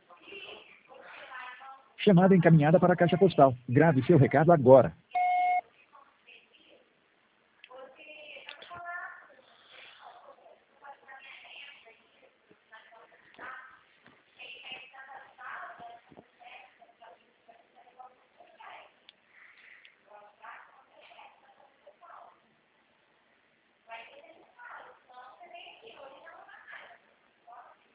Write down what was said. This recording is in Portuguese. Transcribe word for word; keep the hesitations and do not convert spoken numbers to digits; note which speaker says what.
Speaker 1: Chamada encaminhada para a caixa postal. Grave seu recado agora.